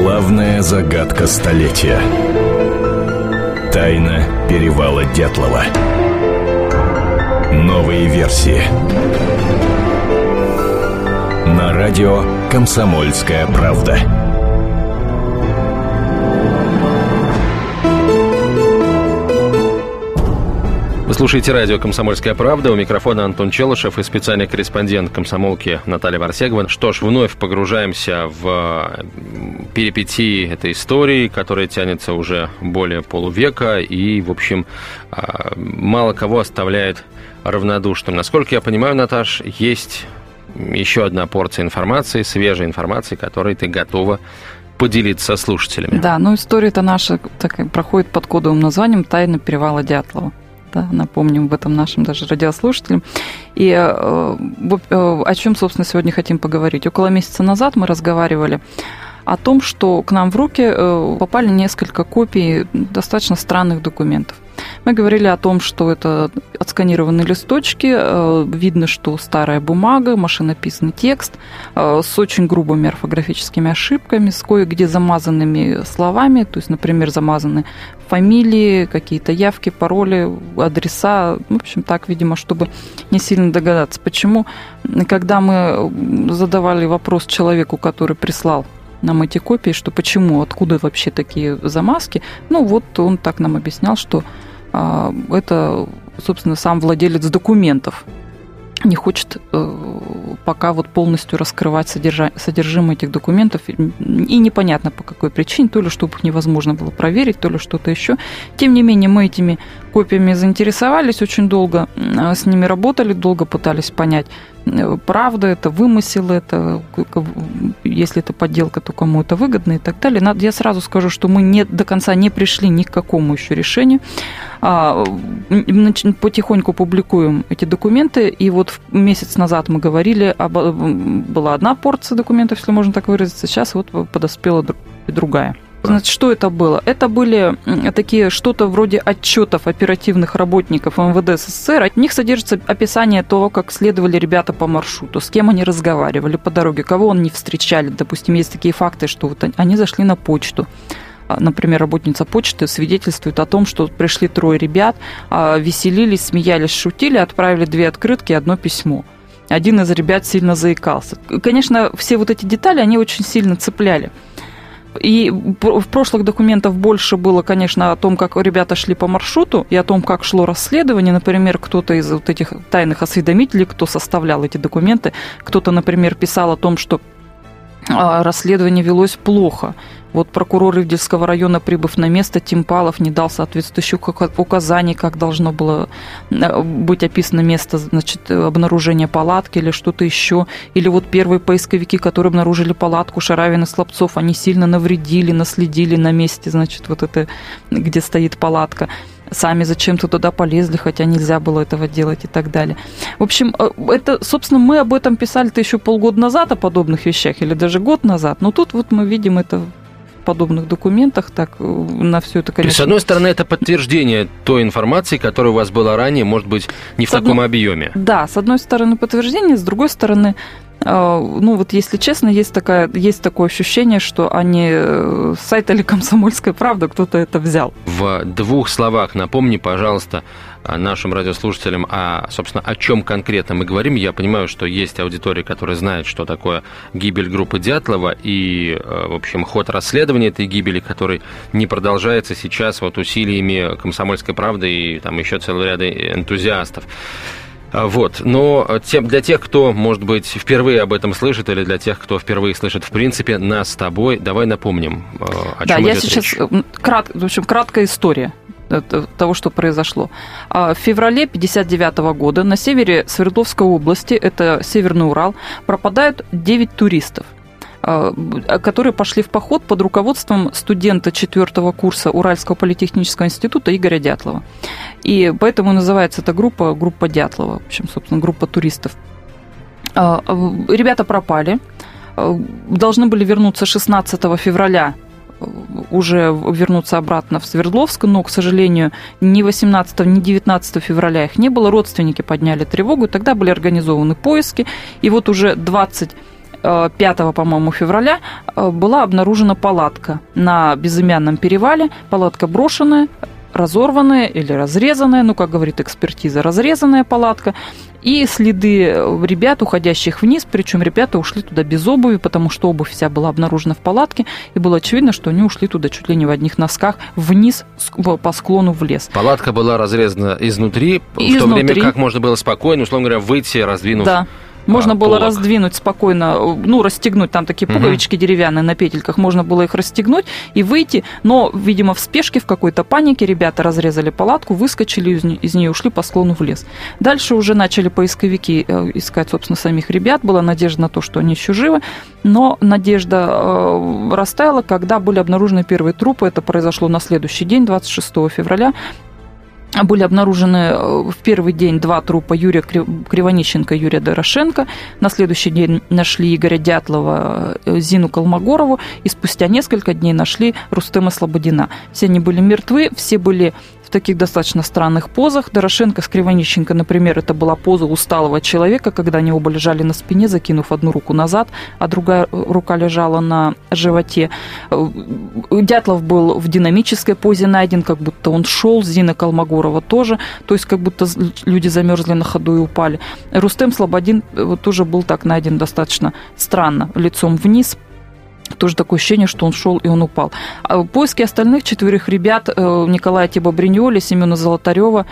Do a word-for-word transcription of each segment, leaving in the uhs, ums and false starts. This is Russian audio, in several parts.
Главная загадка столетия. Тайна перевала Дятлова. Новые версии. На радио «Комсомольская правда». Вы слушаете радио «Комсомольская правда». У микрофона Антон Челышев и специальный корреспондент комсомолки Наталья Варсегова. Что ж, вновь погружаемся в перипетии этой истории, которая тянется уже более полувека и, в общем, мало кого оставляет равнодушным. Насколько я понимаю, Наташ, есть еще одна порция информации, свежей информации, которой ты готова поделиться со слушателями. Да, ну история-то наша так, проходит под кодовым названием «Тайна перевала Дятлова». Да, напомним об этом нашим даже радиослушателям. И э, о чем, собственно, сегодня хотим поговорить. Около месяца назад мы разговаривали о том, что к нам в руки э, попали несколько копий достаточно странных документов. Мы говорили о том, что это отсканированные листочки, э, видно, что старая бумага, машинописный текст э, с очень грубыми орфографическими ошибками, с кое-где замазанными словами, то есть, например, замазаны фамилии, какие-то явки, пароли, адреса, в общем, так, видимо, чтобы не сильно догадаться. Почему, когда мы задавали вопрос человеку, который прислал нам эти копии, что почему, откуда вообще такие замазки, ну вот он так нам объяснял, что а, это, собственно, сам владелец документов не хочет э, пока вот полностью раскрывать содержа... содержимое этих документов, и непонятно по какой причине, то ли чтобы их невозможно было проверить, то ли что-то еще. Тем не менее, мы этими копиями заинтересовались, очень долго с ними работали, долго пытались понять, правда это, вымысел это, если это подделка, то кому это выгодно и так далее. Я сразу скажу, что мы не, до конца не пришли ни к какому еще решению. Потихоньку публикуем эти документы, и вот месяц назад мы говорили, была одна порция документов, если можно так выразиться, сейчас вот подоспела другая. Значит, что это было? Это были такие что-то вроде отчетов оперативных работников МВД СССР. От них содержится описание того, как следовали ребята по маршруту, с кем они разговаривали по дороге, кого они встречали. Допустим, есть такие факты, что вот они зашли на почту. Например, работница почты свидетельствует о том, что пришли трое ребят, веселились, смеялись, шутили, отправили две открытки и одно письмо. Один из ребят сильно заикался. Конечно, все вот эти детали, они очень сильно цепляли. И в прошлых документах больше было, конечно, о том, как ребята шли по маршруту и о том, как шло расследование. Например, кто-то из вот этих тайных осведомителей, кто составлял эти документы, кто-то, например, писал о том, что расследование велось плохо. Вот прокурор Ивдельского района, прибыв на место, Тимпалов не дал соответствующих указаний, как должно было быть описано место, значит, обнаружения палатки или что-то еще. Или вот первые поисковики, которые обнаружили палатку, Шаравин и Слабцов, они сильно навредили, наследили на месте, значит, вот это, где стоит палатка. Сами зачем-то туда полезли, хотя нельзя было этого делать и так далее. В общем, это, собственно, мы об этом писали-то еще полгода назад, о подобных вещах, или даже год назад. Но тут вот мы видим это в подобных документах, так на все это, конечно... То есть, с одной стороны, это подтверждение той информации, которая у вас была ранее, может быть, не в с таком одной... объеме. Да, с одной стороны подтверждение, с другой стороны... Ну, вот если честно, есть, такая, есть такое ощущение, что они с сайта или «Комсомольская правда» кто-то это взял. В двух словах напомни, пожалуйста, нашим радиослушателям, а, собственно, о чем конкретно мы говорим. Я понимаю, что есть аудитория, которая знает, что такое гибель группы Дятлова и, в общем, ход расследования этой гибели, который не продолжается сейчас вот усилиями «Комсомольской правды» и там еще целый ряд энтузиастов. Вот, но тем, для тех, кто, может быть, впервые об этом слышит, или для тех, кто впервые слышит, в принципе, нас с тобой, давай напомним, о чем да, идет я сейчас, речь. Крат, в общем, краткая история того, что произошло. В феврале тысяча девятьсот пятьдесят девятого года на севере Свердловской области, это Северный Урал, пропадают девять туристов, которые пошли в поход под руководством студента четвертого курса Уральского политехнического института Игоря Дятлова. И поэтому называется эта группа группа Дятлова, в общем, собственно, группа туристов. Ребята пропали, должны были вернуться шестнадцатого февраля, уже вернуться обратно в Свердловск, но, к сожалению, ни восемнадцатого, ни девятнадцатого февраля их не было. Родственники подняли тревогу, и тогда были организованы поиски. И вот уже двадцать пятого, по-моему, февраля была обнаружена палатка на Безымянном перевале. Палатка брошенная, разорванная или разрезанная, ну, как говорит экспертиза, разрезанная палатка. И следы ребят, уходящих вниз, причем ребята ушли туда без обуви, потому что обувь вся была обнаружена в палатке, и было очевидно, что они ушли туда чуть ли не в одних носках вниз по склону в лес. Палатка была разрезана изнутри, изнутри. В то время как можно было спокойно, условно говоря, выйти, раздвинув. Да. Можно было полок. раздвинуть спокойно, ну, расстегнуть, там такие пуговички угу. деревянные на петельках, можно было их расстегнуть и выйти, но, видимо, в спешке, в какой-то панике ребята разрезали палатку, выскочили из, из нее, ушли по склону в лес. Дальше уже начали поисковики искать, собственно, самих ребят, была надежда на то, что они еще живы, но надежда э, растаяла, когда были обнаружены первые трупы, это произошло на следующий день, двадцать шестого февраля. Были обнаружены в первый день два трупа Юрия Кривонищенко и Юрия Дорошенко. На следующий день нашли Игоря Дятлова, Зину Колмогорову. И спустя несколько дней нашли Рустема Слободина. Все они были мертвы, все были в таких достаточно странных позах. Дорошенко с Кривонищенко, например, это была поза усталого человека, когда они оба лежали на спине, закинув одну руку назад, а другая рука лежала на животе. Дятлов был в динамической позе найден, как будто он шел, Зина Колмогорова тоже, то есть как будто люди замерзли на ходу и упали. Рустем Слободин тоже был так найден достаточно странно, лицом вниз. Тоже такое ощущение, что он шел и он упал. А поиски остальных четверых ребят, Николая Тибо-Бриньоли, Семена Золотарева,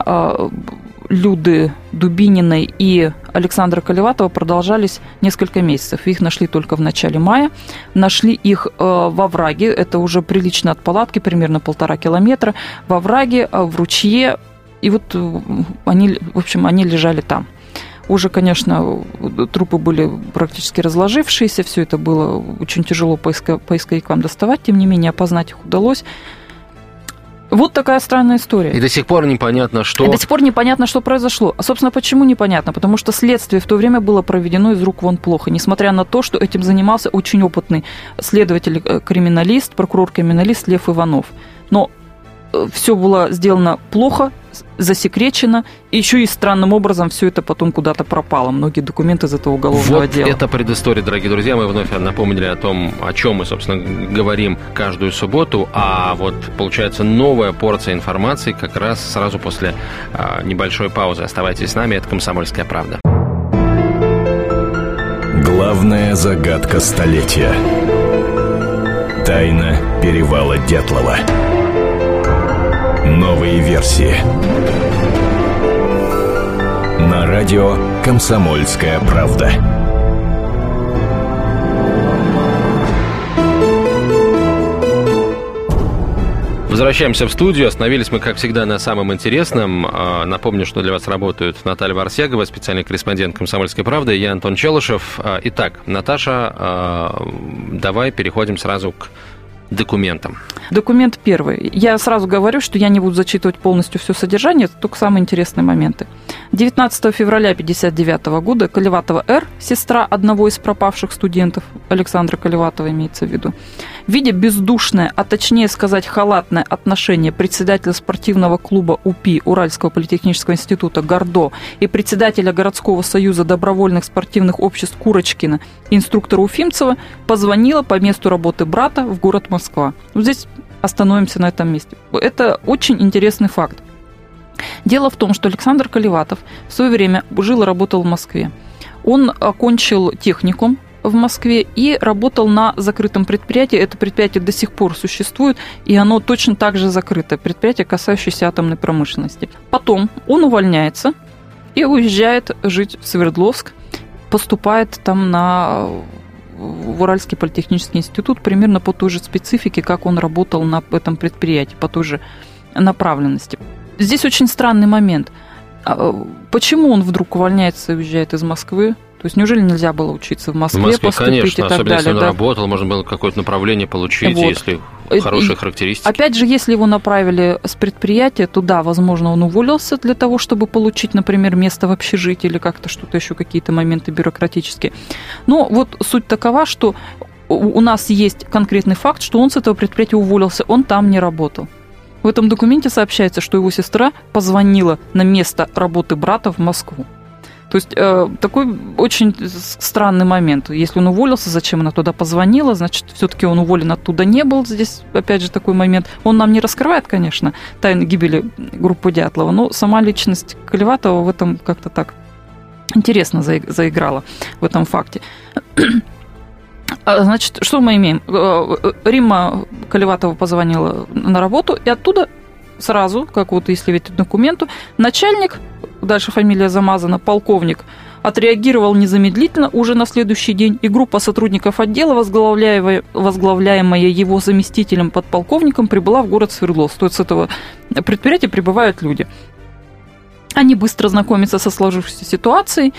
Люды Дубининой и Александра Колеватова, продолжались несколько месяцев. Их нашли только в начале мая. Нашли их во враге, это уже прилично от палатки, примерно полтора километра, во враге, в ручье. И вот они, в общем, они лежали там. Уже, конечно, трупы были практически разложившиеся, все это было очень тяжело поисковикам доставать, тем не менее опознать их удалось. Вот такая странная история. И до сих пор непонятно, что... И до сих пор непонятно, что произошло. А, собственно, почему непонятно? Потому что следствие в то время было проведено из рук вон плохо, несмотря на то, что этим занимался очень опытный следователь-криминалист, прокурор-криминалист Лев Иванов. Но все было сделано плохо, засекречено, и еще и странным образом все это потом куда-то пропало. Многие документы из этого уголовного вот дела. Вот это предыстория, дорогие друзья. Мы вновь напомнили о том, о чем мы, собственно, говорим каждую субботу. А вот, получается, новая порция информации как раз сразу после а, небольшой паузы. Оставайтесь с нами, это «Комсомольская правда». Главная загадка столетия. Тайна перевала Дятлова. Новые версии. На радио «Комсомольская правда». Возвращаемся в студию. Остановились мы, как всегда, на самом интересном. Напомню, что для вас работают Наталья Варсегова, специальный корреспондент «Комсомольской правды», и я, Антон Челышев. Итак, Наташа, давай переходим сразу к документам. Документ первый. Я сразу говорю, что я не буду зачитывать полностью все содержание, это только самые интересные моменты. девятнадцатого февраля тысяча девятьсот пятьдесят девятого года Колеватова Р., сестра одного из пропавших студентов, Александра Колеватова имеется в виду, видя бездушное, а точнее сказать халатное отношение председателя спортивного клуба УПИ Уральского политехнического института Гордо и председателя городского союза добровольных спортивных обществ Курочкина, инструктора Уфимцева, позвонила по месту работы брата в город Москва. Вот здесь остановимся на этом месте. Это очень интересный факт. Дело в том, что Александр Колеватов в свое время жил и работал в Москве. Он окончил техникум в Москве и работал на закрытом предприятии. Это предприятие до сих пор существует, и оно точно так же закрытое. Предприятие, касающееся атомной промышленности. Потом он увольняется и уезжает жить в Свердловск, поступает там на... в Уральский политехнический институт примерно по той же специфике, как он работал на этом предприятии, по той же направленности. Здесь очень странный момент. Почему он вдруг увольняется и уезжает из Москвы? То есть неужели нельзя было учиться в Москве, в Москве, поступить конечно, и так особенно далее? Если он да? работал, можно было какое-то направление получить, вот. Если хорошие характеристики. Опять же, если его направили с предприятия, то да, возможно, он уволился для того, чтобы получить, например, место в общежитии или как-то что-то еще, какие-то моменты бюрократические. Но вот суть такова, что у нас есть конкретный факт, что он с этого предприятия уволился, он там не работал. В этом документе сообщается, что его сестра позвонила на место работы брата в Москву. То есть э, такой очень странный момент. Если он уволился, зачем она туда позвонила? Значит, все-таки он уволен оттуда не был. Здесь, опять же, такой момент. Он нам не раскрывает, конечно, тайны гибели группы Дятлова, но сама личность Колеватова в этом как-то так интересно заиграла в этом факте. Значит, что мы имеем? Римма Колеватова позвонила на работу, и оттуда сразу, как вот если видеть документу, начальник, дальше фамилия замазана, полковник, отреагировал незамедлительно уже на следующий день, и группа сотрудников отдела, возглавляемая, возглавляемая его заместителем подполковником, прибыла в город Свердловск. То есть с этого предприятия прибывают люди. Они быстро знакомятся со сложившейся ситуацией,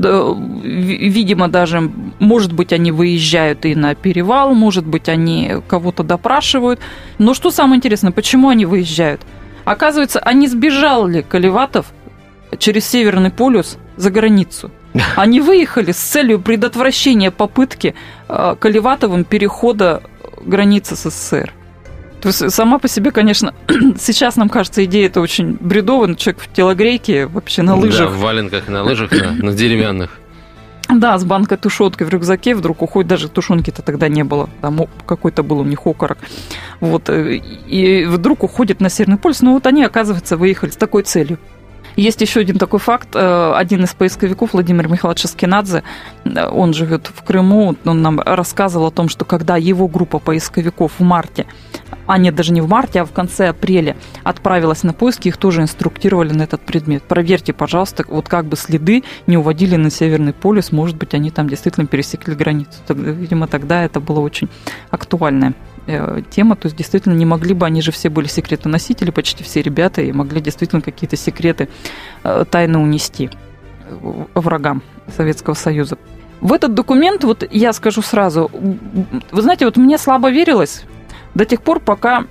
видимо, даже, может быть, они выезжают и на перевал, может быть, они кого-то допрашивают. Но что самое интересное, почему они выезжают? Оказывается, а не сбежал ли Колеватов через Северный полюс за границу? Они выехали с целью предотвращения попытки Колеватовым перехода границы с СССР. То есть сама по себе, конечно, сейчас нам кажется, идея это очень бредовая, человек в телогрейке, вообще на лыжах. Да, в валенках, на лыжах, на, на деревянных. Да, с банкой тушенки в рюкзаке вдруг уходит, даже тушенки-то тогда не было, там какой-то был у них окорок. Вот, и вдруг уходит на Северный полюс, но вот они, оказывается, выехали с такой целью. Есть еще один такой факт. Один из поисковиков, Владимир Михайлович Аскинадзе, он живет в Крыму, он нам рассказывал о том, что когда его группа поисковиков в марте, а нет, даже не в марте, а в конце апреля отправилась на поиски, их тоже инструктировали на этот предмет. Проверьте, пожалуйста, вот как бы следы не уводили на Северный полюс, может быть, они там действительно пересекли границу. Видимо, тогда это было очень актуальное тема, то есть действительно не могли бы, они же все были секретоносители, почти все ребята, и могли действительно какие-то секреты тайно унести врагам Советского Союза. В этот документ, вот я скажу сразу, вы знаете, вот мне слабо верилось до тех пор, пока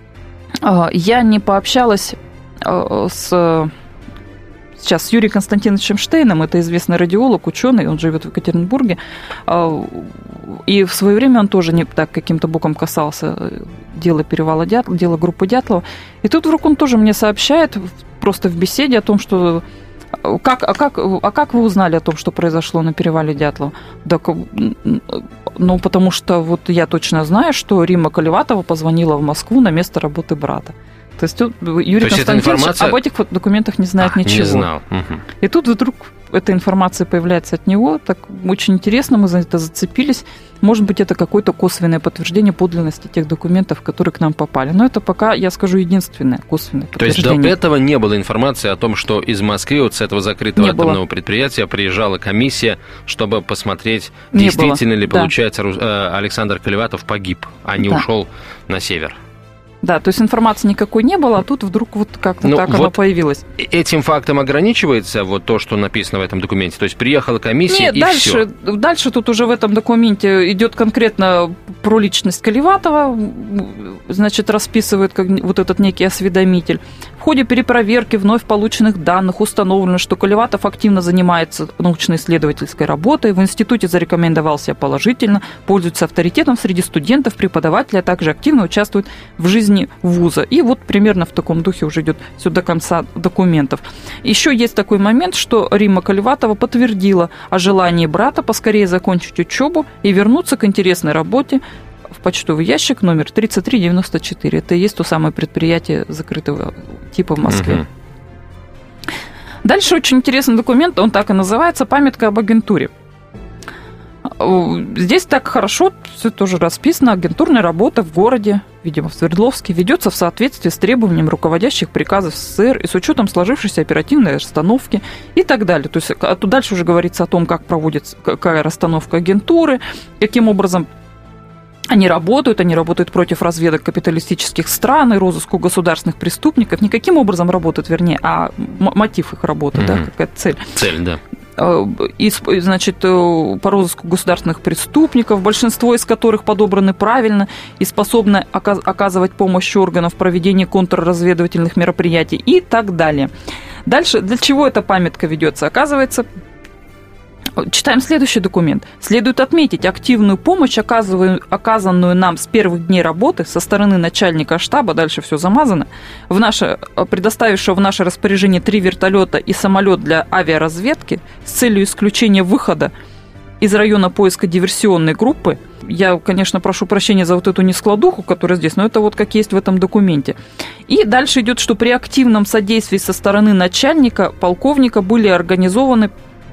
я не пообщалась с сейчас с Юрием Константиновичем Штейном, это известный радиолог, ученый, он живет в Екатеринбурге, и в свое время он тоже не так каким-то боком касался дела перевала Дятлова, дела группы Дятлова. И тут вдруг он тоже мне сообщает, просто в беседе о том, что как, а, как, а как вы узнали о том, что произошло на перевале Дятлова? Так, ну, потому что вот я точно знаю, что Римма Колеватова позвонила в Москву на место работы брата. То есть Юрий То Константинович информация... об этих документах не знает а, ничего. Не знал. Угу. И тут вдруг эта информация появляется от него. Так очень интересно, мы за это зацепились. Может быть, это какое-то косвенное подтверждение подлинности тех документов, которые к нам попали. Но это пока, я скажу, единственное косвенное подтверждение. То есть до этого не было информации о том, что из Москвы, вот с этого закрытого не атомного было. предприятия, приезжала комиссия, чтобы посмотреть, не действительно было. ли, да. получается, Александр Колеватов погиб, а не да. ушел на север. Да, то есть информации никакой не было, а тут вдруг вот как-то ну, так вот она появилась. Этим фактом ограничивается вот то, что написано в этом документе? То есть приехала комиссия Нет, и дальше, все? Дальше тут уже в этом документе идет конкретно про личность Колеватова, значит, расписывает как вот этот некий осведомитель. В ходе перепроверки вновь полученных данных установлено, что Колеватов активно занимается научно-исследовательской работой, в институте зарекомендовал себя положительно, пользуется авторитетом среди студентов, преподавателей, а также активно участвует в жизни вуза. И вот примерно в таком духе уже идет все до конца документов. Еще есть такой момент, что Римма Колеватова подтвердила о желании брата поскорее закончить учебу и вернуться к интересной работе в почтовый ящик номер тридцать три девяносто четыре. Это и есть то самое предприятие закрытого типа в Москве. Угу. Дальше очень интересный документ, он так и называется «Памятка об агентуре». Здесь так хорошо все тоже расписано. Агентурная работа в городе, видимо, в Свердловске, ведется в соответствии с требованием руководящих приказов СССР и с учетом сложившейся оперативной расстановки и так далее. То есть а тут дальше уже говорится о том, как проводится, какая расстановка агентуры, каким образом они работают, они работают против разведок капиталистических стран и розыску государственных преступников. Не каким образом работают, вернее, а мотив их работы, mm-hmm. да, какая цель. Цель, да. И, значит, по розыску государственных преступников, большинство из которых подобраны правильно и способны оказывать помощь органам в проведении контрразведывательных мероприятий и так далее. Дальше, для чего эта памятка ведется? Оказывается, Читаем следующий документ. Следует отметить активную помощь, оказанную нам с первых дней работы со стороны начальника штаба, дальше все замазано, в наше, предоставившего в наше распоряжение три вертолета и самолет для авиаразведки с целью исключения выхода из района поиска диверсионной группы. Я, конечно, прошу прощения за вот эту нескладуху, которая здесь, но это вот как есть в этом документе. И дальше идет, что при активном содействии со стороны начальника, полковника были организованы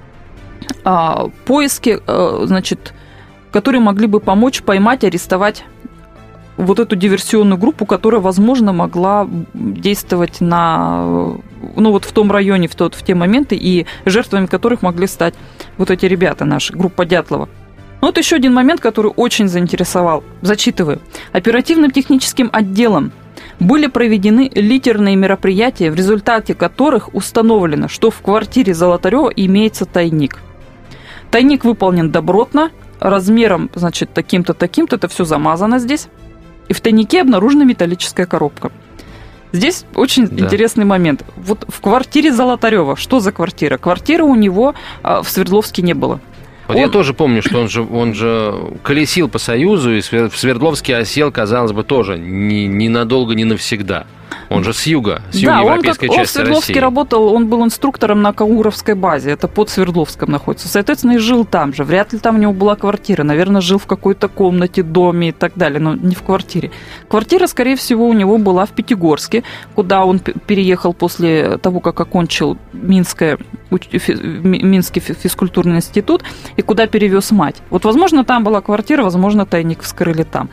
а, поиски, а, значит, которые могли бы помочь поймать, арестовать вот эту диверсионную группу, которая, возможно, могла действовать на, ну, вот в том районе, в, тот, в те моменты, и жертвами которых могли стать вот эти ребята наши, группа Дятлова. Вот еще один момент, который очень заинтересовал. Зачитываю. Оперативным техническим отделом были проведены литерные мероприятия, в результате которых установлено, что в квартире Золотарева имеется тайник. Тайник выполнен добротно, размером, значит, таким-то, таким-то, это все замазано здесь. И в тайнике обнаружена металлическая коробка. Здесь очень да. интересный момент. Вот в квартире Золотарева, что за квартира? Квартиры у него в Свердловске не было. Вот он... Я тоже помню, что он же, он же колесил по Союзу, и в Свердловске осел, казалось бы, тоже ни, ни надолго, ни навсегда. Он же с юга, с да, юго-европейской он, как, части он в Свердловске России. работал, он был инструктором на Кауровской базе, это под Свердловском находится. Соответственно, и жил там же. Вряд ли там у него была квартира. Наверное, жил в какой-то комнате, доме и так далее, но не в квартире. Квартира, скорее всего, у него была в Пятигорске, куда он переехал после того, как окончил Минское, Минский физкультурный институт, и куда перевез мать. Вот, возможно, там была квартира, возможно, тайник вскрыли там.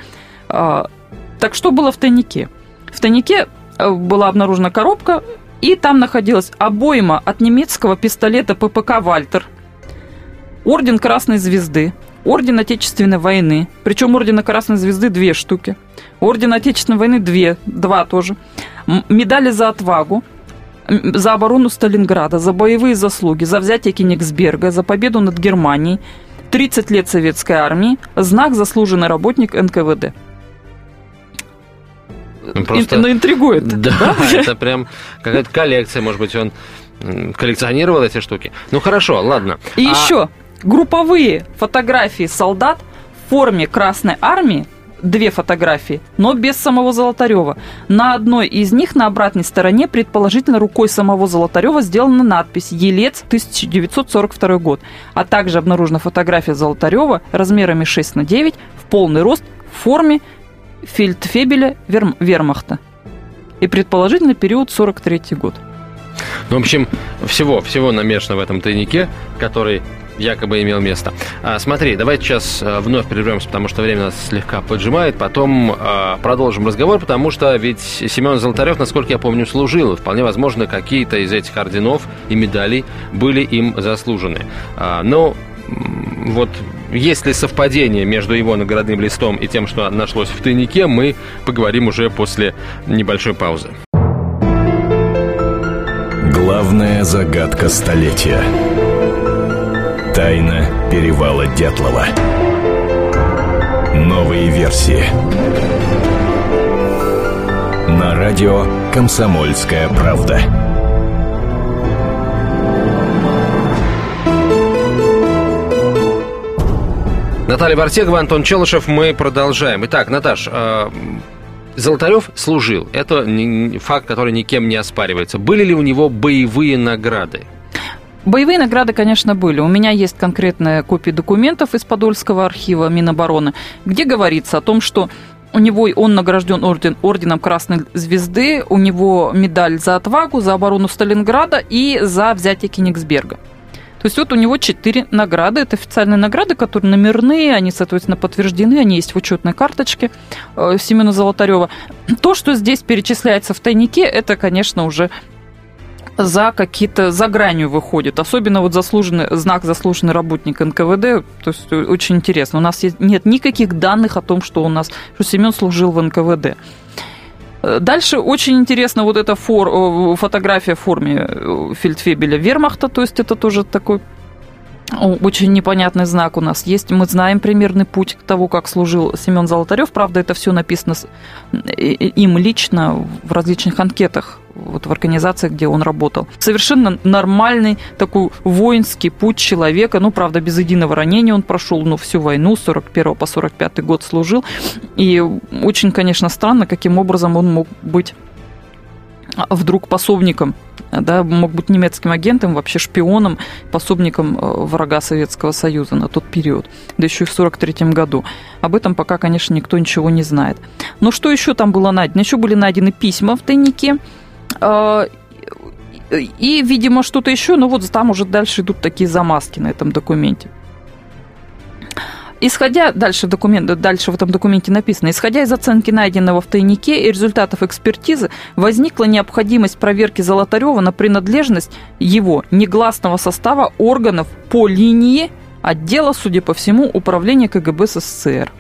Так что было в тайнике? В тайнике была обнаружена коробка, и там находилась обойма от немецкого пистолета ППК «Вальтер», орден Красной Звезды, орден Отечественной войны, причем ордена Красной Звезды две штуки, орден Отечественной войны две, два тоже, медали за отвагу, за оборону Сталинграда, за боевые заслуги, за взятие Кенигсберга, за победу над Германией, тридцать лет советской армии, знак «Заслуженный работник эн ка вэ дэ». Просто... Но интригует. Да, да, это прям какая-то коллекция, может быть, он коллекционировал эти штуки. Ну хорошо, ладно. И а... еще групповые фотографии солдат в форме Красной Армии, две фотографии, но без самого Золотарева. На одной из них на обратной стороне, предположительно рукой самого Золотарева, сделана надпись «Елец, тысяча девятьсот сорок второй год», а также обнаружена фотография Золотарева размерами шесть на девять в полный рост в форме фельдфебеля верм, вермахта. И предположительно период сорок третий год. Ну, в общем, всего, всего намешано в этом тайнике, который якобы имел место. А, смотри, давайте сейчас вновь прервемся, потому что время нас слегка поджимает. Потом а, продолжим разговор, потому что ведь Семен Золотарев, насколько я помню, служил. Вполне возможно, какие-то из этих орденов и медалей были им заслужены. А, но вот есть ли совпадение между его наградным листом и тем, что нашлось в тайнике, мы поговорим уже после небольшой паузы. Главная загадка столетия. Тайна перевала Дятлова. Новые версии. На радио «Комсомольская правда». Наталья Вартегова, Антон Челышев, мы продолжаем. Итак, Наташ, э, Золотарев служил. Это не, факт, который никем не оспаривается. Были ли у него боевые награды? Боевые награды, конечно, были. У меня есть конкретная копия документов из Подольского архива Минобороны, где говорится о том, что у него он награжден орден, орденом Красной Звезды, у него медаль за отвагу, за оборону Сталинграда и за взятие Кенигсберга. То есть вот у него четыре награды, это официальные награды, которые номерные, они, соответственно, подтверждены, они есть в учетной карточке Семена Золотарева. То, что здесь перечисляется в тайнике, это, конечно, уже за какие-то, за гранью выходит. Особенно вот заслуженный, знак «Заслуженный работник эн ка вэ дэ», то есть очень интересно. У нас есть, нет никаких данных о том, что у нас, что Семен служил в эн ка вэ дэ. Дальше очень интересно вот эта фор, фотография в форме фельдфебеля вермахта, то есть это тоже такой Очень непонятный знак у нас есть. Мы знаем примерный путь того, как служил Семен Золотарев. Правда, это все написано им лично в различных анкетах, вот в организациях, где он работал. Совершенно нормальный такой воинский путь человека. Ну, правда, без единого ранения он прошел, ну, всю войну с сорок первого по сорок пятый год служил. И очень, конечно, странно, каким образом он мог быть вдруг пособником, да, мог быть немецким агентом, вообще шпионом, пособником врага Советского Союза на тот период, да еще и в сорок третьем году. Об этом пока, конечно, никто ничего не знает. Но что еще там было найдено? Еще были найдены письма в тайнике, и, видимо, что-то еще, но вот там уже дальше идут такие замазки на этом документе. Исходя, дальше, документ, дальше в этом документе написано, исходя из оценки найденного в тайнике и результатов экспертизы, возникла необходимость проверки Золотарева на принадлежность его негласного состава органов по линии отдела, судя по всему, управления КГБ СССР.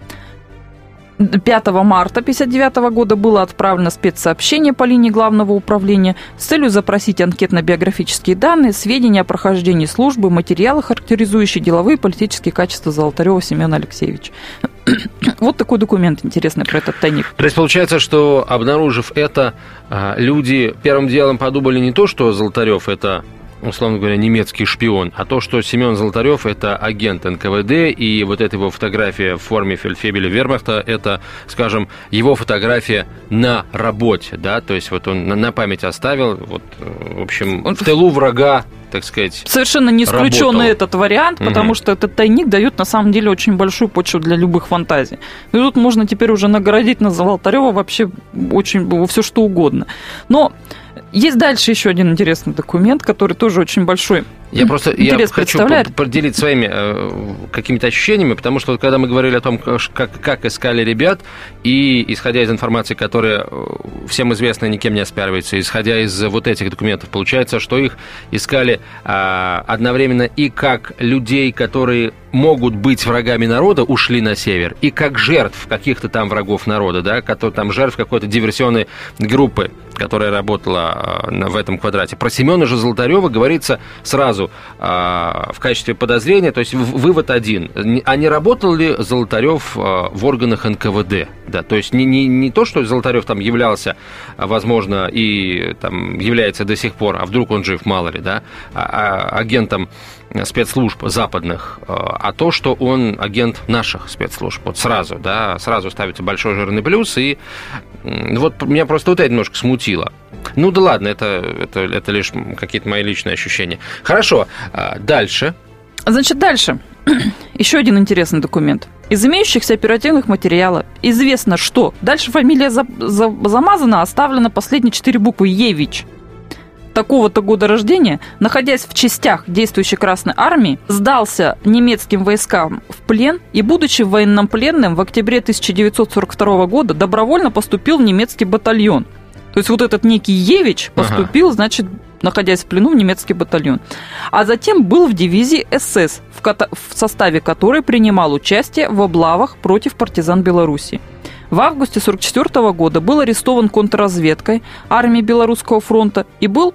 пятого марта тысяча девятьсот пятьдесят девятого года было отправлено спецсообщение по линии Главного управления с целью запросить анкетно-биографические данные, сведения о прохождении службы, материалы, характеризующие деловые и политические качества Золотарева Семена Алексеевича. Вот такой документ интересный про этот тайник. То есть получается, что, обнаружив это, люди первым делом подумали не то, что Золотарев это, условно говоря, немецкий шпион, а то, что Семен Золотарев это агент эн ка вэ дэ, и вот эта его фотография в форме фельдфебеля вермахта, это, скажем, его фотография на работе, да, то есть вот он на память оставил, вот, в общем, в тылу врага, так сказать, совершенно не исключен этот вариант, потому угу. что этот тайник дает на самом деле очень большую почву для любых фантазий. И тут можно теперь уже наградить на Золотарева вообще очень все что угодно. Но есть дальше еще один интересный документ, который тоже очень большой. Я просто я хочу поделиться своими э, какими-то ощущениями, потому что вот, когда мы говорили о том, как, как искали ребят, и исходя из информации, которая всем известна, никем не оспаривается, исходя из вот этих документов, получается, что их искали э, одновременно и как людей, которые могут быть врагами народа, ушли на север, и как жертв каких-то там врагов народа, да, которые, там жертв какой-то диверсионной группы, которая работала э, в этом квадрате. Про Семена же Золотарева говорится сразу в качестве подозрения, то есть вывод один. А не работал ли Золотарев в органах эн ка вэ дэ? Да, то есть не, не, не то, что Золотарев там являлся, возможно, и там является до сих пор, а вдруг он жив, мало ли, да, агентом спецслужб западных, а то, что он агент наших спецслужб. Вот сразу, да, сразу ставится большой жирный плюс, и вот меня просто вот это немножко смутило. Ну да ладно, это, это, это лишь какие-то мои личные ощущения. Хорошо, дальше. Значит, дальше. Еще один интересный документ. Из имеющихся оперативных материалов известно, что дальше фамилия за, за, замазана, оставлена последние четыре буквы Евич. Такого-то года рождения, находясь в частях действующей Красной Армии, сдался немецким войскам в плен и, будучи военнопленным, в октябре тысяча девятьсот сорок второго года добровольно поступил в немецкий батальон. То есть вот этот некий Евич поступил, ага. значит, находясь в плену, в немецкий батальон. А затем был в дивизии эс эс, в, ко- в составе которой принимал участие в облавах против партизан Белоруссии. В августе сорок четвёртого года был арестован контрразведкой армии Белорусского фронта и был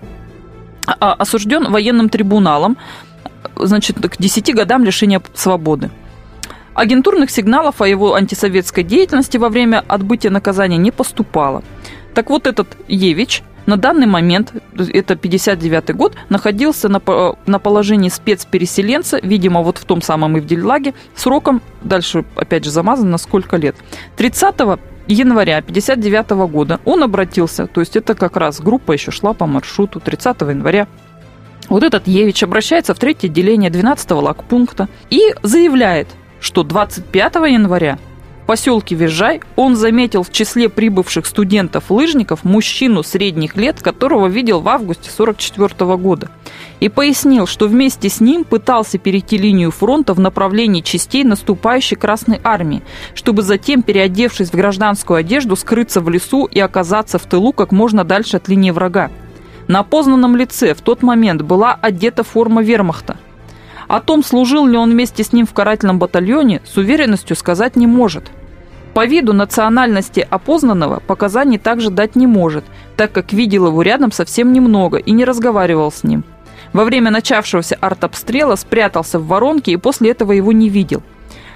осужден военным трибуналом, значит, к десяти годам лишения свободы. Агентурных сигналов о его антисоветской деятельности во время отбытия наказания не поступало. Так вот, этот Евич на данный момент, это пятьдесят девятый год, находился на, на положении спецпереселенца, видимо, вот в том самом Ивдель-Лаге, сроком, дальше опять же замазано, на сколько лет. тридцатого января пятьдесят девятого года он обратился, то есть это как раз группа еще шла по маршруту, тридцатого января. Вот этот Евич обращается в третье отделение двенадцатого лагпункта и заявляет, что двадцать пятого января в поселке Визжай он заметил в числе прибывших студентов-лыжников мужчину средних лет, которого видел в августе сорок четвёртого года, и пояснил, что вместе с ним пытался перейти линию фронта в направлении частей наступающей Красной Армии, чтобы затем, переодевшись в гражданскую одежду, скрыться в лесу и оказаться в тылу как можно дальше от линии врага. На опознанном лице в тот момент была одета форма вермахта. О том, служил ли он вместе с ним в карательном батальоне, с уверенностью сказать не может. По виду национальности опознанного показаний также дать не может, так как видел его рядом совсем немного и не разговаривал с ним. Во время начавшегося артобстрела спрятался в воронке и после этого его не видел.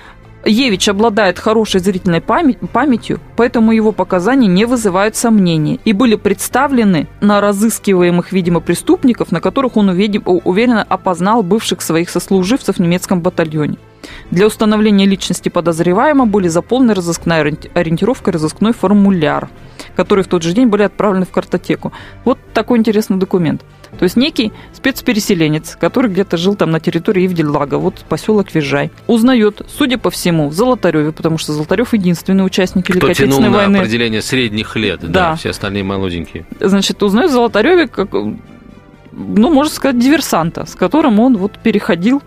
Евич обладает хорошей зрительной памятью, поэтому его показания не вызывают сомнений и были представлены на разыскиваемых, видимо, преступников, на которых он уверенно опознал бывших своих сослуживцев в немецком батальоне. Для установления личности подозреваемого были заполнены разыскная ориентировка и разыскной формуляр, которые в тот же день были отправлены в картотеку. Вот такой интересный документ. То есть некий спецпереселенец, который где-то жил там на территории Ивдель-Лага, вот поселок Визжай, узнает, судя по всему, в Золотареве, потому что Золотарев единственный участник Великой Кто Отечественной тянул войны. На определение средних лет, да. Да, все остальные молоденькие. Значит, узнает в Золотареве, как, ну, можно сказать, диверсанта, с которым он вот переходил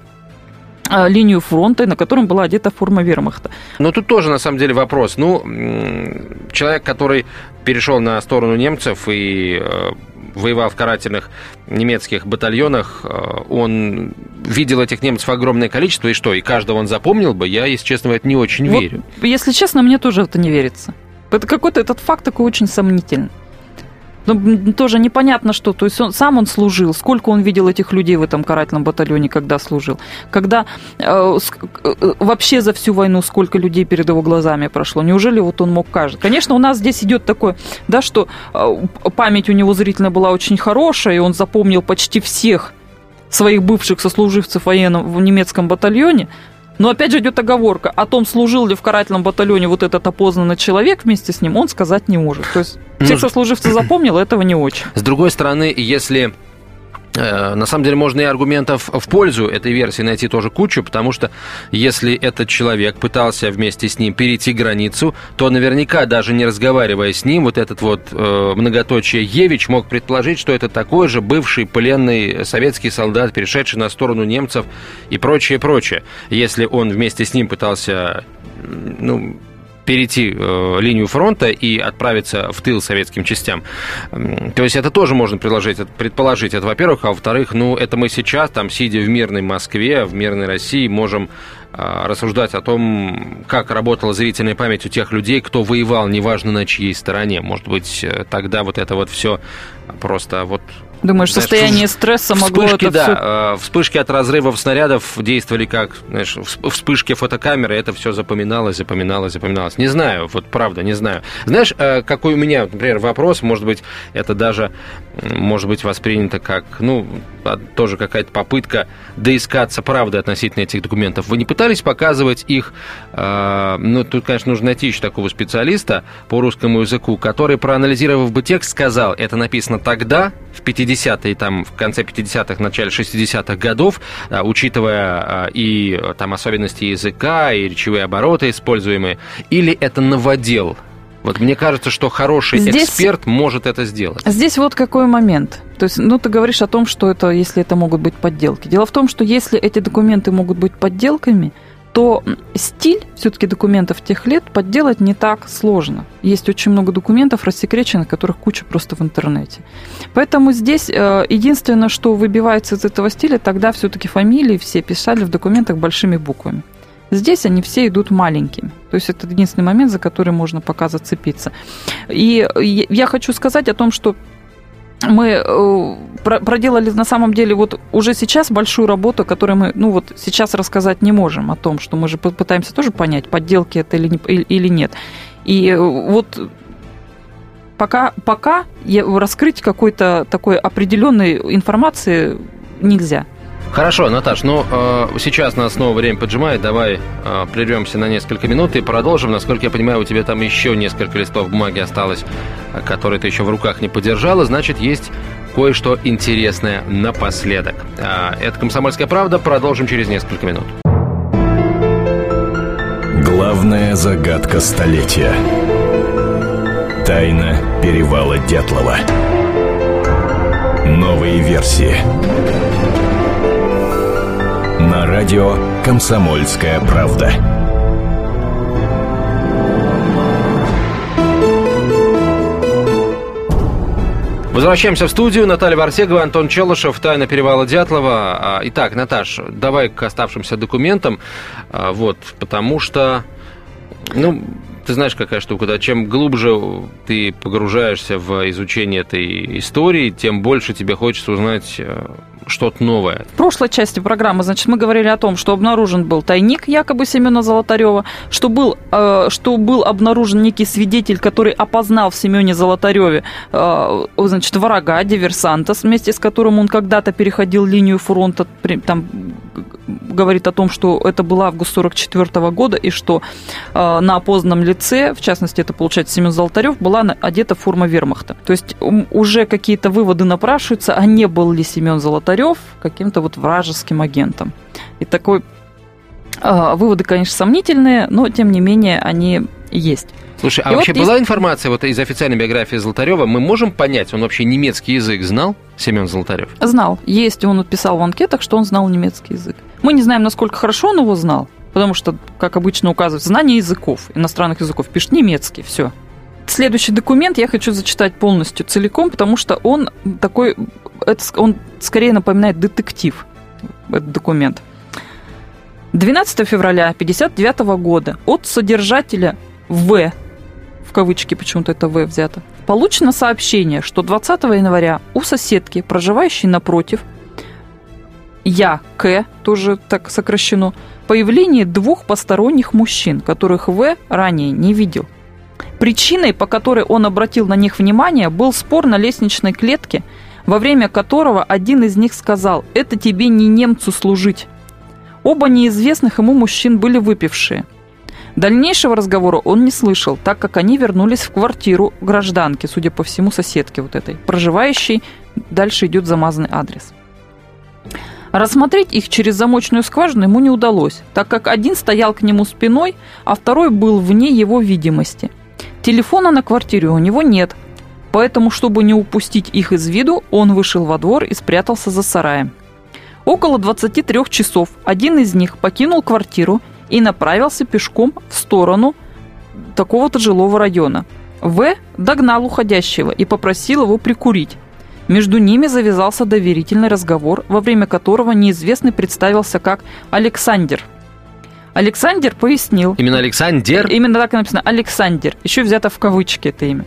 линию фронта, на котором была одета форма вермахта. Но тут тоже, на самом деле, вопрос. Ну, человек, который перешел на сторону немцев и воевал в карательных немецких батальонах, он видел этих немцев огромное количество, и что, и каждого он запомнил бы? Я, если честно, в это не очень вот, верю. Если честно, мне тоже это не верится. Это какой-то этот факт такой очень сомнительный. Ну, тоже непонятно что. То есть он, сам он служил, сколько он видел этих людей в этом карательном батальоне, когда служил. Когда э, э, вообще за всю войну сколько людей перед его глазами прошло. Неужели вот он мог каждый? Конечно, у нас здесь идет такое, да, что э, память у него зрительная была очень хорошая, и он запомнил почти всех своих бывших сослуживцев военном в немецком батальоне. Но опять же идет оговорка о том, служил ли в карательном батальоне вот этот опознанный человек вместе с ним, он сказать не может. То есть всех сослуживцев запомнил, этого не очень. С другой стороны, если... На самом деле можно и аргументов в пользу этой версии найти тоже кучу, потому что если этот человек пытался вместе с ним перейти границу, то наверняка, даже не разговаривая с ним, вот этот вот э, многоточие Евич мог предположить, что это такой же бывший пленный советский солдат, перешедший на сторону немцев и прочее, прочее. Если он вместе с ним пытался, ну... перейти э, линию фронта и отправиться в тыл советским частям. То есть это тоже можно предположить, предположить. Это, во-первых. А во-вторых, ну, это мы сейчас, там, сидя в мирной Москве, в мирной России, можем э, рассуждать о том, как работала зрительная память у тех людей, кто воевал, неважно на чьей стороне. Может быть, тогда вот это вот все просто вот... Думаешь, знаешь, состояние стресса могло вспышки, это да, все... вспышки от разрывов снарядов действовали как, знаешь, вспышки фотокамеры, это все запоминалось, запоминалось, запоминалось. Не знаю, вот правда, не знаю. Знаешь, какой у меня, например, вопрос, может быть, это даже, может быть, воспринято как, ну, тоже какая-то попытка доискаться правды относительно этих документов. Вы не пытались показывать их, ну, тут, конечно, нужно найти еще такого специалиста по русскому языку, который, проанализировав бы текст, сказал, это написано тогда, в пятидесятые, там, в конце пятидесятых, начале шестидесятых годов, а, учитывая а, и там особенности языка, и речевые обороты используемые, или это новодел? Вот мне кажется, что хороший здесь, эксперт может это сделать. Здесь вот какой момент. То есть, ну, ты говоришь о том, что это, если это могут быть подделки. Дело в том, что если эти документы могут быть подделками, то стиль все-таки документов тех лет подделать не так сложно. Есть очень много документов рассекреченных, которых куча просто в интернете. Поэтому здесь единственное, что выбивается из этого стиля, тогда все-таки фамилии все писали в документах большими буквами. Здесь они все идут маленькими. То есть это единственный момент, за который можно пока зацепиться. И я хочу сказать о том, что мы проделали на самом деле вот уже сейчас большую работу, которую мы, ну вот сейчас рассказать не можем о том, что мы же пытаемся тоже понять, подделки это или, не, или нет. И вот пока, пока раскрыть какой-то такой определенной информации нельзя. Хорошо, Наташ, ну э, сейчас нас снова время поджимает, давай э, прервемся на несколько минут и продолжим. Насколько я понимаю, у тебя там еще несколько листов бумаги осталось, которые ты еще в руках не подержала, значит, есть кое-что интересное напоследок. Э, это «Комсомольская правда», продолжим через несколько минут. Главная загадка столетия. Тайна перевала Дятлова. Новые версии. На радио «Комсомольская правда». Возвращаемся в студию. Наталья Варсегова, Антон Челышев, «Тайна перевала Дятлова». Итак, Наташ, давай к оставшимся документам. Вот, потому что, ну, ты знаешь, какая штука, да? Чем глубже ты погружаешься в изучение этой истории, тем больше тебе хочется узнать, что-то новое? В прошлой части программы, значит, мы говорили о том, что обнаружен был тайник якобы Семена Золотарева, что был, э, что был обнаружен некий свидетель, который опознал в Семене Золотареве, э, значит, врага, диверсанта, вместе с которым он когда-то переходил линию фронта, там говорит о том, что это был август сорок четвёртого года, и что э, на опознанном лице, в частности, это, получается, Семен Золотарев, была одета форма вермахта. То есть уже какие-то выводы напрашиваются, а не был ли Семен Золотарев каким-то вот вражеским агентом. И такой э, выводы, конечно, сомнительные, но, тем не менее, они есть. Слушай, а и вообще вот была есть... информация вот из официальной биографии Золотарева? Мы можем понять, он вообще немецкий язык знал, Семен Золотарев? Знал. Есть, он писал в анкетах, что он знал немецкий язык. Мы не знаем, насколько хорошо он его знал, потому что, как обычно указывает, знание языков, иностранных языков, пишет немецкий, все. Следующий документ я хочу зачитать полностью целиком, потому что он такой, это, он скорее напоминает детектив, этот документ. двенадцатого февраля пятьдесят девятого года от содержателя В, в кавычки почему-то это В взято, получено сообщение, что двадцатого января у соседки, проживающей напротив, Я К, тоже так сокращено, появление двух посторонних мужчин, которых В ранее не видел. Причиной, по которой он обратил на них внимание, был спор на лестничной клетке, во время которого один из них сказал: «Это тебе не немцу служить». Оба неизвестных ему мужчин были выпившие. Дальнейшего разговора он не слышал, так как они вернулись в квартиру гражданки, судя по всему, соседки вот этой, проживающей, дальше идет замазанный адрес. Рассмотреть их через замочную скважину ему не удалось, так как один стоял к нему спиной, а второй был вне его видимости. Телефона на квартире у него нет, поэтому, чтобы не упустить их из виду, он вышел во двор и спрятался за сараем. Около двадцати трёх часов один из них покинул квартиру и направился пешком в сторону такого-то жилого района. В догнал уходящего и попросил его прикурить. Между ними завязался доверительный разговор, во время которого неизвестный представился как Александр. Александр пояснил... Именно Александр? Именно так и написано. Александр. Еще взято в кавычки это имя.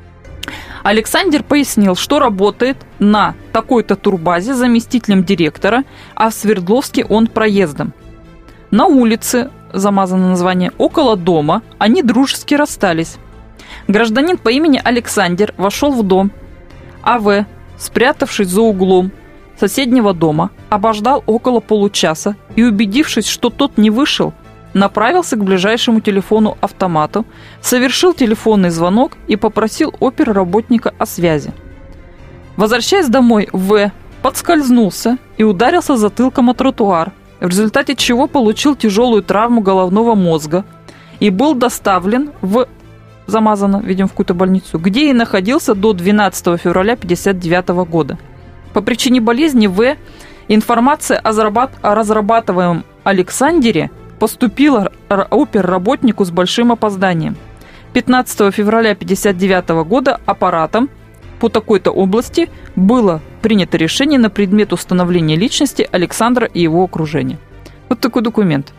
Александр пояснил, что работает на такой-то турбазе заместителем директора, а в Свердловске он проездом. На улице, замазано название, около дома, они дружески расстались. Гражданин по имени Александр вошел в дом, а В, спрятавшись за углом соседнего дома, обождал около получаса и, убедившись, что тот не вышел, направился к ближайшему телефону-автомату, совершил телефонный звонок и попросил оперработника о связи. Возвращаясь домой, В подскользнулся и ударился затылком о тротуар, в результате чего получил тяжелую травму головного мозга и был доставлен в, замазано, видимо, в какую-то больницу, где и находился до двенадцатого февраля пятьдесят девятого года. По причине болезни В информация о, зарабат... о разрабатываемом Александре поступила оперработнику с большим опозданием. пятнадцатого февраля пятьдесят девятого года аппаратом по такой-то области было принято решение на предмет установления личности Александра и его окружения. Вот такой документ.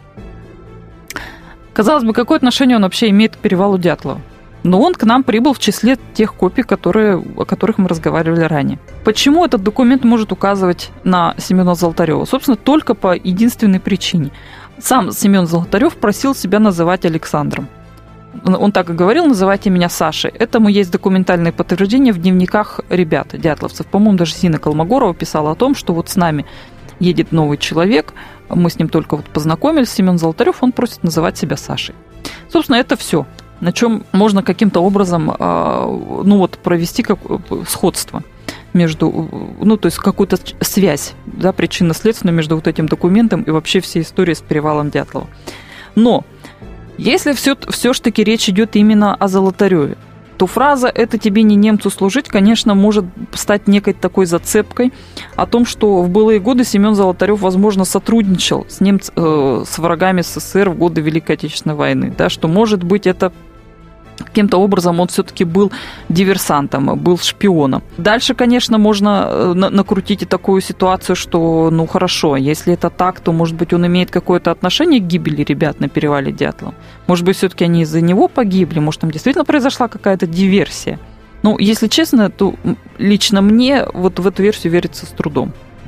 Казалось бы, какое отношение он вообще имеет к перевалу Дятлова? Но он к нам прибыл в числе тех копий, которые, о которых мы разговаривали ранее. Почему этот документ может указывать на Семена Золотарева? Собственно, только по единственной причине. Сам Семен Золотарев просил себя называть Александром. Он так и говорил: называйте меня Сашей. Этому есть документальные подтверждения в дневниках ребят, дятловцев. По-моему, даже Зина Колмогорова писала о том, что вот с нами едет новый человек, мы с ним только вот познакомились, Семен Золотарев, он просит называть себя Сашей. Собственно, это все, на чем можно каким-то образом, ну вот, провести как сходство между, ну, то есть какую-то связь, да, причинно-следственную между вот этим документом и вообще всей историей с перевалом Дятлова. Но если все, все ж таки речь идет именно о Золотареве, то фраза «это тебе не немцу служить», конечно, может стать некой такой зацепкой о том, что в былые годы Семен Золотарев, возможно, сотрудничал с, немц... э, с врагами СССР в годы Великой Отечественной войны, да, что, может быть, это каким-то образом он все-таки был диверсантом, был шпионом. Дальше, конечно, можно накрутить и такую ситуацию, что, ну, хорошо, если это так, то, может быть, он имеет какое-то отношение к гибели ребят на перевале Дятлова. Может быть, все-таки они из-за него погибли, может, там действительно произошла какая-то диверсия. Ну, если честно, то лично мне вот в эту версию верится с трудом.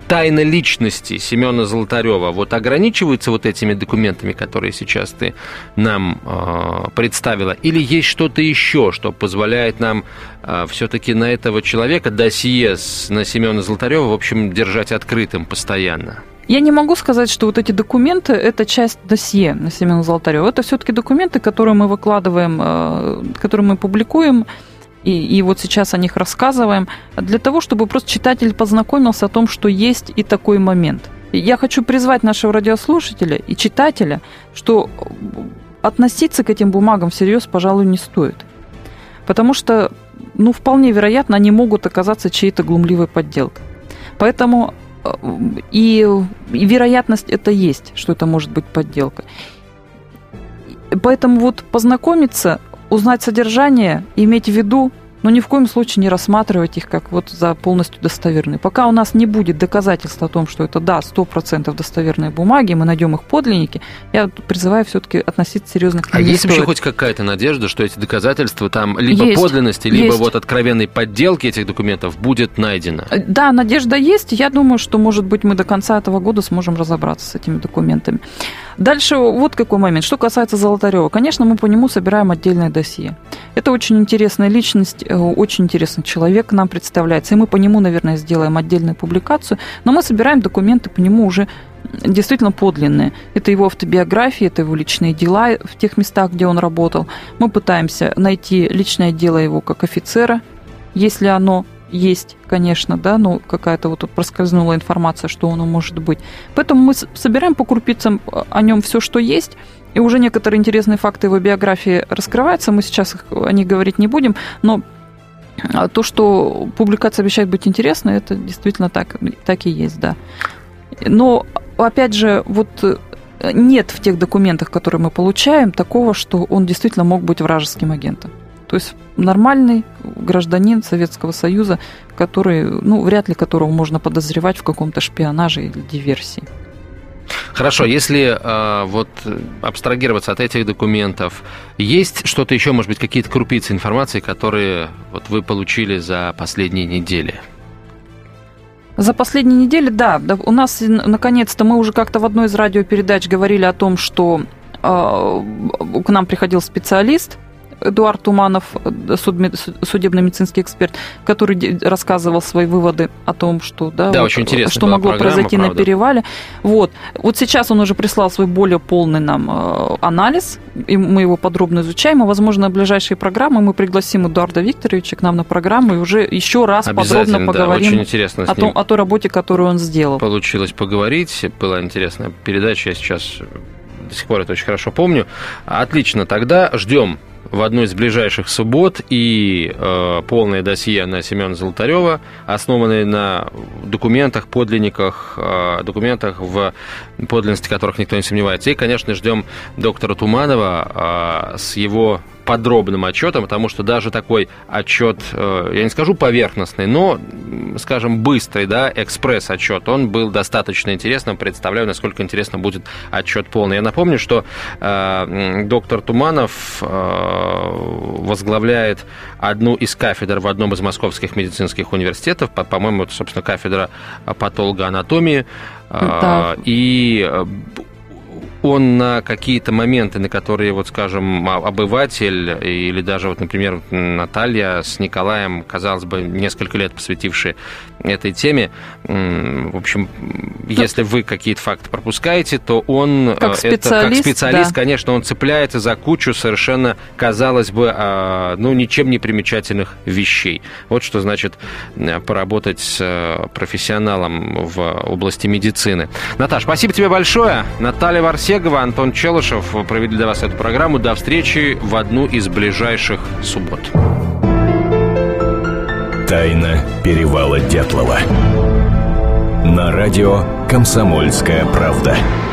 тайна личности Семена Золотарева вот ограничивается вот этими документами, которые сейчас ты нам э, представила, или есть что-то еще, что позволяет нам э, все-таки на этого человека досье с, на Семена Золотарева, в общем, держать открытым постоянно? Я не могу сказать, что вот эти документы – это часть досье на Семена Золотарева. Это все-таки документы, которые мы выкладываем, которые мы публикуем, и, и вот сейчас о них рассказываем, для того, чтобы просто читатель познакомился о том, что есть и такой момент. Я хочу призвать нашего радиослушателя и читателя, что относиться к этим бумагам всерьез, пожалуй, не стоит. Потому что, ну, вполне вероятно, они могут оказаться чьей-то глумливой подделкой. Поэтому и, и вероятность это есть, что это может быть подделка. Поэтому вот познакомиться, узнать содержание, иметь в виду, но ни в коем случае не рассматривать их как вот за полностью достоверные. Пока у нас не будет доказательств о том, что это, да, сто процентов достоверные бумаги, мы найдем их подлинники, я призываю все-таки относиться серьезно к ним. А есть вообще хоть какая-то надежда, что эти доказательства там либо есть, подлинности, либо есть. вот откровенной подделки этих документов будет найдено? Да, надежда есть. Я думаю, что, может быть, мы до конца этого года сможем разобраться с этими документами. Дальше вот какой момент. Что касается Золотарева, конечно, мы по нему собираем отдельное досье. Это очень интересная личность, очень интересный человек нам представляется, и мы по нему, наверное, сделаем отдельную публикацию, но мы собираем документы по нему уже действительно подлинные. Это его автобиография, это его личные дела в тех местах, где он работал. Мы пытаемся найти личное дело его как офицера, если оно есть, конечно, да, но какая-то вот тут проскользнула информация, что оно может быть. Поэтому мы собираем по крупицам о нем все, что есть, и уже некоторые интересные факты его биографии раскрываются, мы сейчас их, о них говорить не будем, но то, что публикация обещает быть интересной, это действительно так, так и есть, да. Но, опять же, вот нет в тех документах, которые мы получаем, такого, что он действительно мог быть вражеским агентом. То есть нормальный гражданин Советского Союза, который, ну, вряд ли которого можно подозревать в каком-то шпионаже или диверсии. Хорошо, если э, вот абстрагироваться от этих документов, есть что-то еще, может быть, какие-то крупицы информации, которые вот вы получили за последние недели? За последние недели, да, да, у нас наконец-то мы уже как-то в одной из радиопередач говорили о том, что э, к нам приходил специалист, Эдуард Туманов, судебно-медицинский эксперт, который рассказывал свои выводы о том, что, да, да, вот, очень интересно, что могло произойти правда. на перевале. Вот. вот сейчас он уже прислал свой более полный нам анализ, и мы его подробно изучаем, и, возможно, в ближайшие программы мы пригласим Эдуарда Викторовича к нам на программу и уже еще раз подробно поговорим да, о, том, о той работе, которую он сделал. Получилось поговорить, была интересная передача, я сейчас до сих пор это очень хорошо помню. Отлично, тогда ждем в одну из ближайших суббот и э, полное досье на Семена Золотарева, основанное на документах, подлинниках, э, документах, в подлинности которых никто не сомневается. И, конечно, ждем доктора Туманова э, с его подробным отчетом, потому что даже такой отчет, я не скажу поверхностный, но, скажем, быстрый, да, экспресс-отчет, он был достаточно интересным. Представляю, насколько интересно будет отчет полный. Я напомню, что э, доктор Туманов э, возглавляет одну из кафедр в одном из московских медицинских университетов, по- по-моему, это, собственно, кафедра патологоанатомии. Да. Э, и он на какие-то моменты, на которые, вот, скажем, обыватель или даже, вот, например, Наталья с Николаем, казалось бы, несколько лет посвятившие этой теме, в общем, если вы какие-то факты пропускаете, то он, как специалист, это, как специалист, да. конечно, он цепляется за кучу совершенно, казалось бы, ну, ничем не примечательных вещей. Вот что значит поработать с профессионалом в области медицины. Наташ, спасибо тебе большое. Наталья Варсегова, Антон Челышев провели для вас эту программу. До встречи в одну из ближайших суббот. Тайна перевала Дятлова. На радио «Комсомольская правда».